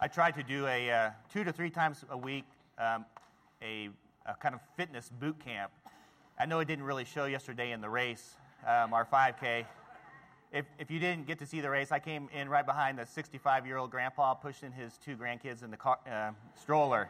I tried to do a 2 to 3 times a week, a kind of fitness boot camp. I know it didn't really show yesterday in the race, our 5K. If you didn't get to see the race, I came in right behind the 65-year-old grandpa pushing his 2 grandkids in the stroller.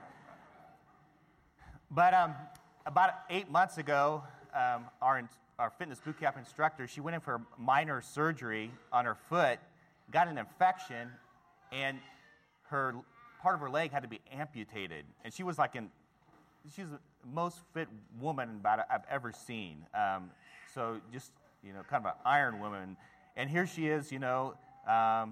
But about 8 months ago, our fitness boot camp instructor, she went in for minor surgery on her foot, got an infection, and part of her leg had to be amputated. And she's the most fit woman I've ever seen. So just, kind of an iron woman. And here she is, her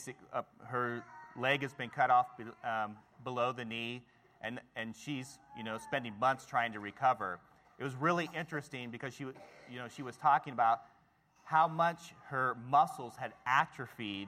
leg has been cut off below the knee, and she's, spending months trying to recover. It was really interesting because she was talking about how much her muscles had atrophied.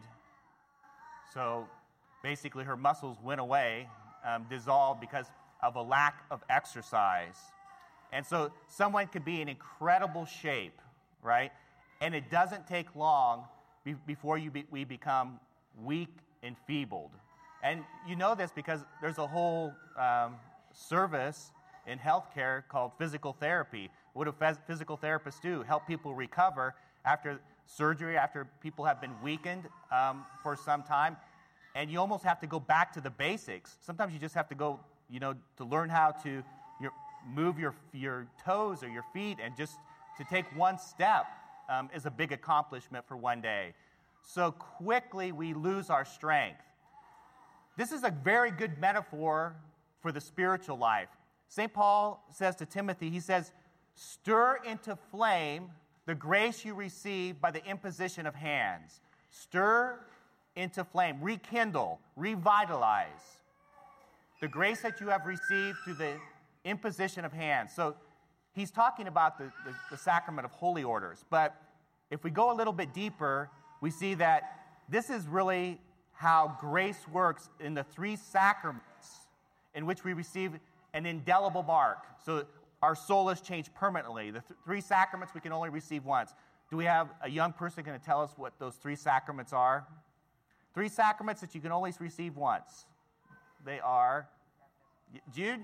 So basically her muscles went away, dissolved because of a lack of exercise. And so someone could be in incredible shape, right? And it doesn't take long before we become weak and feebled. And you know this because there's a whole service in healthcare called physical therapy. What do physical therapists do? Help people recover after surgery, after people have been weakened for some time. And you almost have to go back to the basics. Sometimes you just have to go, to learn how to move your toes or your feet, and just to take one step is a big accomplishment for one day. So quickly we lose our strength. This is a very good metaphor for the spiritual life. St. Paul says to Timothy, he says, stir into flame the grace you received by the imposition of hands. Stir into flame, rekindle, revitalize the grace that you have received through the imposition of hands. So he's talking about the sacrament of holy orders. But if we go a little bit deeper, we see that this is really how grace works in the 3 sacraments in which we receive an indelible mark. So our soul is changed permanently. The 3 sacraments we can only receive once. Do we have a young person going to tell us what those 3 sacraments are? 3 sacraments that you can only receive once. They are, Jude?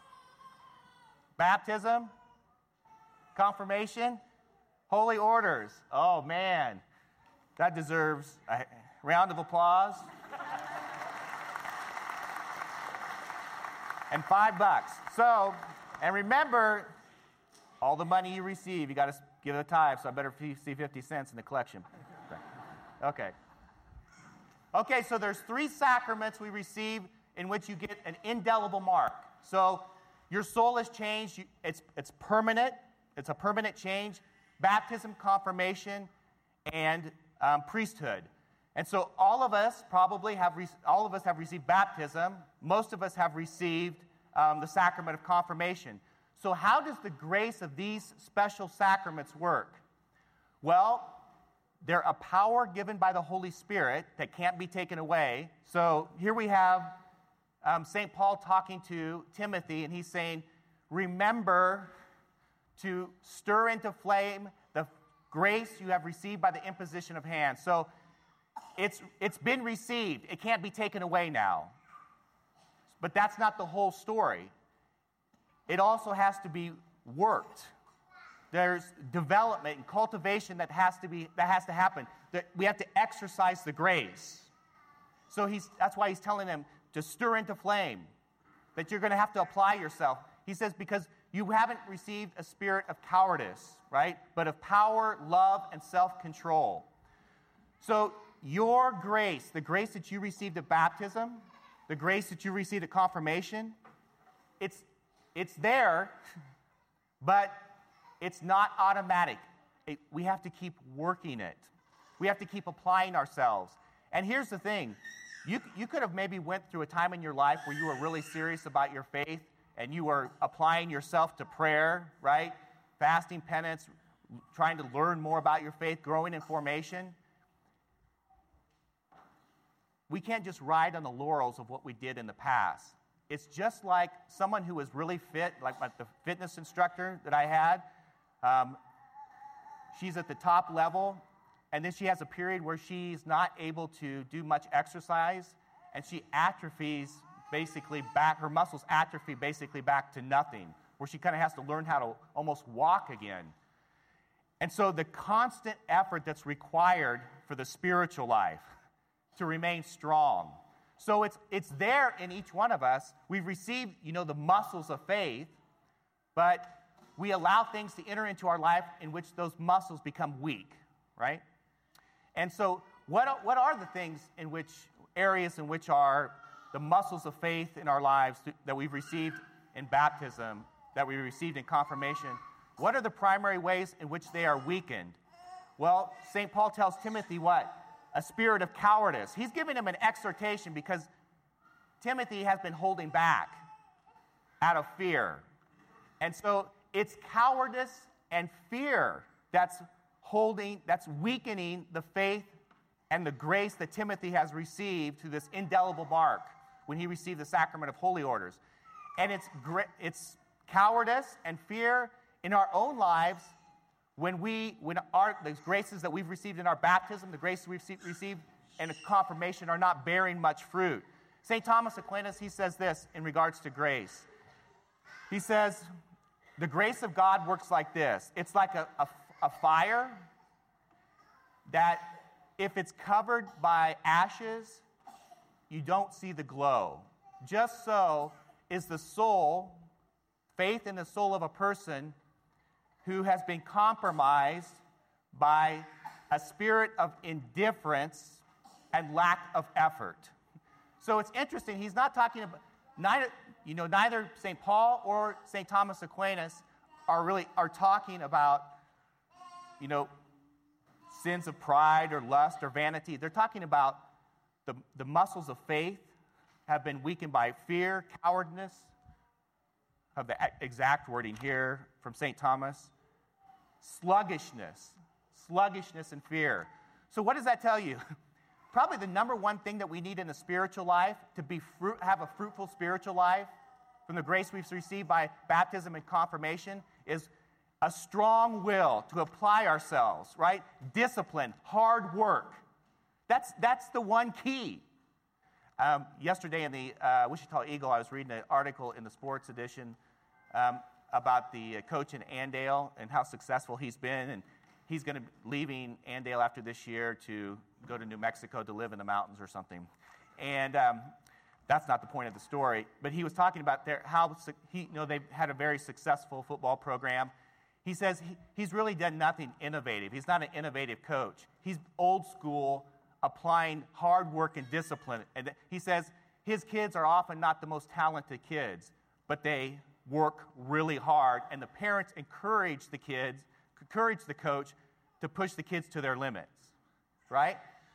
Baptism, confirmation, holy orders. Oh, man. That deserves a round of applause. And $5. So, and remember, all the money you receive, you got to give it a tithe, so I better see 50 cents in the collection. Okay. Okay, so there's 3 sacraments we receive in which you get an indelible mark. So your soul is changed. It's permanent. It's a permanent change. Baptism, confirmation, and priesthood. And so all of us have received baptism. Most of us have received the sacrament of confirmation. So how does the grace of these special sacraments work? Well, they're a power given by the Holy Spirit that can't be taken away. So here we have St. Paul talking to Timothy, and he's saying, remember to stir into flame the grace you have received by the imposition of hands. So it's been received. It can't be taken away now. But that's not the whole story. It also has to be worked. There's development and cultivation that has to happen. That we have to exercise the grace. So that's why he's telling them to stir into flame, that you're going to have to apply yourself. He says, because you haven't received a spirit of cowardice, right? But of power, love, and self-control. So your grace, the grace that you received at baptism, the grace that you received at confirmation, it's there, but it's not automatic. We have to keep working it. We have to keep applying ourselves. And here's the thing. You could have maybe went through a time in your life where you were really serious about your faith and you were applying yourself to prayer, right? Fasting, penance, trying to learn more about your faith, growing in formation. We can't just ride on the laurels of what we did in the past. It's just like someone who was really fit, like the fitness instructor that I had. She's at the top level, and then she has a period where she's not able to do much exercise, and she atrophies basically back, her muscles atrophy basically back to nothing, where she kind of has to learn how to almost walk again. And so the constant effort that's required for the spiritual life to remain strong. So it's there in each one of us. We've received, the muscles of faith, but we allow things to enter into our life in which those muscles become weak, right? And so what are the things areas in which are the muscles of faith in our lives that we've received in baptism, that we received in confirmation? What are the primary ways in which they are weakened? Well, St. Paul tells Timothy what? A spirit of cowardice. He's giving him an exhortation because Timothy has been holding back out of fear. And so it's cowardice and fear that's weakening the faith and the grace that Timothy has received through this indelible mark when he received the sacrament of holy orders. And it's cowardice and fear in our own lives when the graces that we've received in our baptism, the graces we've received in confirmation are not bearing much fruit. St. Thomas Aquinas, he says this in regards to grace. He says, the grace of God works like this. It's like a fire that if it's covered by ashes, you don't see the glow. Just so is the soul, faith in the soul of a person who has been compromised by a spirit of indifference and lack of effort. So it's interesting, he's not talking about, neither St. Paul or St. Thomas Aquinas are talking about, sins of pride or lust or vanity. They're talking about the muscles of faith have been weakened by fear, cowardice, of the exact wording here from St. Thomas, sluggishness and fear. So what does that tell you? Probably the number one thing that we need in the spiritual life to have a fruitful spiritual life from the grace we've received by baptism and confirmation is a strong will to apply ourselves, right? Discipline, hard work. That's the one key. Yesterday in the Wichita Eagle, I was reading an article in the sports edition about the coach in Andale and how successful he's been, and he's going to be leaving Andale after this year to go to New Mexico to live in the mountains or something. And that's not the point of the story. But he was talking about they've had a very successful football program. He says he's really done nothing innovative. He's not an innovative coach. He's old school, applying hard work and discipline. And he says his kids are often not the most talented kids, but they work really hard, and the parents encourage the coach to push the kids to their limits, right?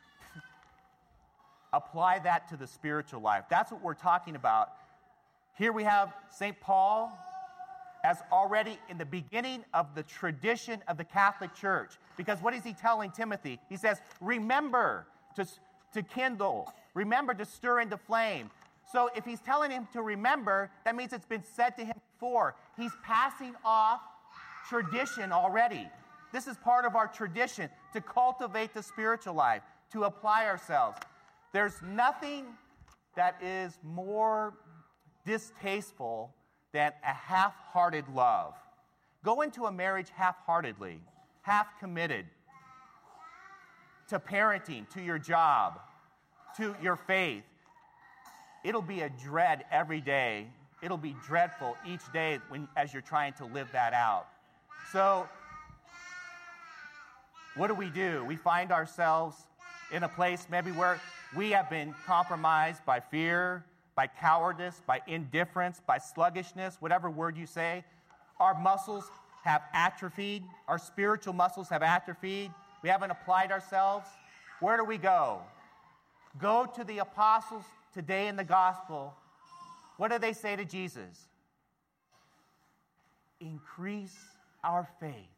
Apply that to the spiritual life. That's what we're talking about. Here we have St. Paul as already in the beginning of the tradition of the Catholic Church. Because what is he telling Timothy? He says, remember to kindle. Remember to stir into flame. So if he's telling him to remember, that means it's been said to him before. He's passing off tradition already. This is part of our tradition, to cultivate the spiritual life, to apply ourselves. There's nothing that is more distasteful than a half-hearted love. Go into a marriage half-heartedly, half-committed to parenting, to your job, to your faith. It'll be a dread every day. It'll be dreadful each day as you're trying to live that out. So, what do? We find ourselves in a place maybe where we have been compromised by fear, by cowardice, by indifference, by sluggishness, whatever word you say. Our muscles have atrophied. Our spiritual muscles have atrophied. We haven't applied ourselves. Where do we go? Go to the apostles today in the gospel. What do they say to Jesus? Increase our faith.